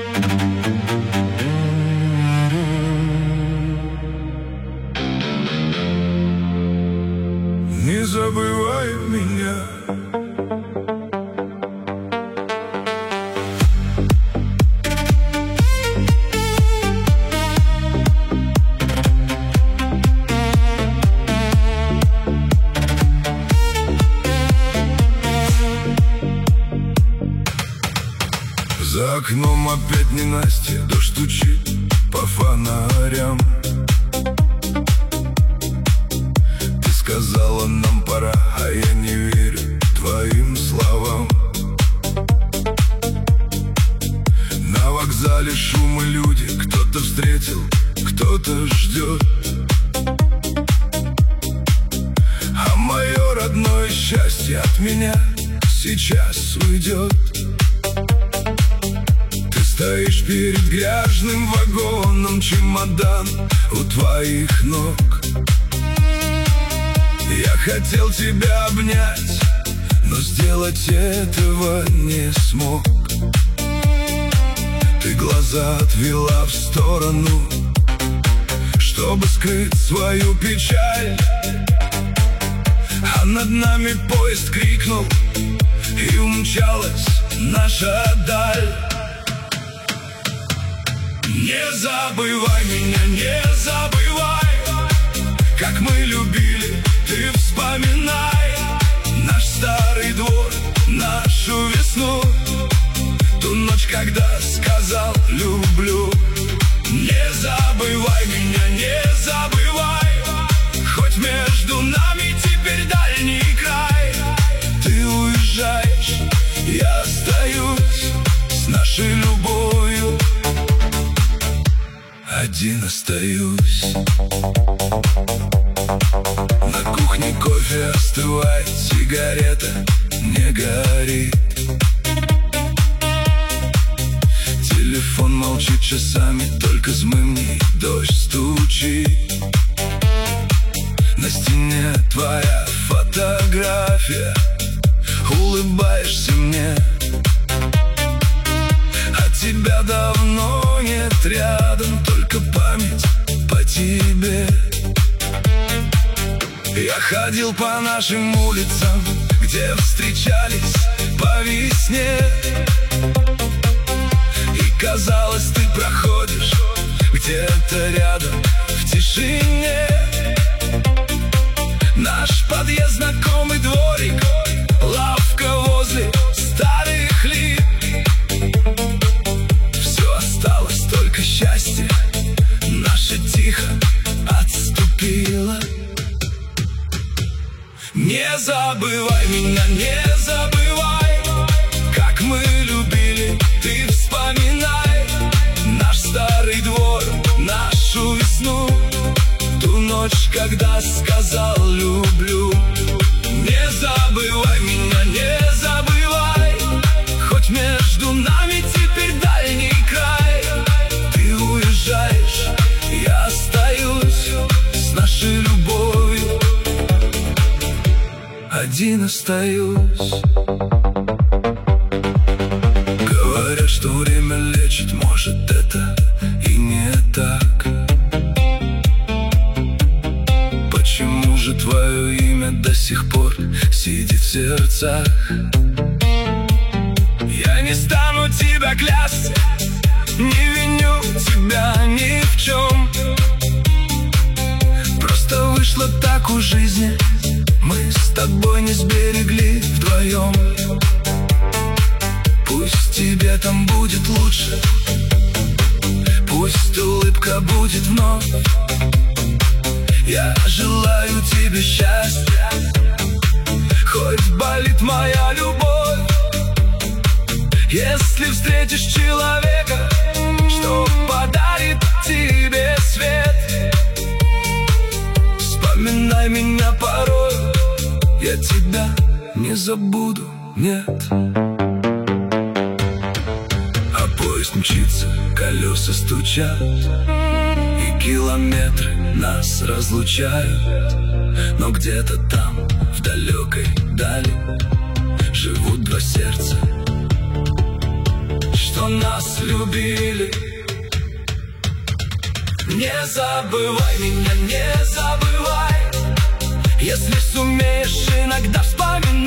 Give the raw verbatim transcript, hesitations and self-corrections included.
Не забывай меня. За окном опять ненастье, дождь стучит по фонарям. Ты сказала, нам пора, а я не верю твоим словам. На вокзале шум и люди, кто-то встретил, кто-то ждет. А мое родное счастье от меня сейчас уйдет. Стоишь перед грязным вагоном, чемодан у твоих ног. Я хотел тебя обнять, но сделать этого не смог. Ты глаза отвела в сторону, чтобы скрыть свою печаль. А над нами поезд крикнул, и умчалась наша даль. Не забывай меня, не забывай, как мы любили, ты вспоминай наш старый двор, нашу весну, ту ночь, когда сказал люблю. Не забывай меня, не забывай, хоть между нами теперь дальний край. Ты уезжаешь, я остаюсь с нашей любовью. Один остаюсь. На кухне кофе остывает, сигарета не горит. Телефон молчит часами, только змымний дождь стучит. На стене твоя фотография, улыбаешься мне. А тебя давно нет рядом, только память по тебе. Я ходил по нашим улицам, где встречались по весне. И казалось, ты проходишь где-то рядом в тишине. Наш подъезд, знакомый дворик, лавка возле старых лип. Все осталось, только счастье наше тихо отступило. Не забывай меня, не забывай, как мы любили, ты вспоминай наш старый двор, нашу весну, ту ночь, когда сказал люблю. Не забывай меня, не забывай, хоть между нами теперь дальний край. Ты уезжаешь, я остаюсь с нашей любовью. Один остаюсь. Говорят, что время лечит, может, это и не так. Почему же твое имя до сих пор сидит в сердцах? Я не стану тебя клясться, не виню тебя ни в чем. Просто вышло так у жизни, мы с тобой не сберегли вдвоем. Пусть тебе там будет лучше, пусть улыбка будет вновь. Я желаю тебе счастья, хоть болит моя любовь. Если встретишь человека, что подарит тебе свет, вспоминай меня порой, я тебя не забуду, нет. А поезд мчится, колеса стучат, и километры нас разлучают. Но где-то там, в далекой дали, живут два сердца, что нас любили. Не забывай меня, не забывай, если сумеешь иногда вспоминай.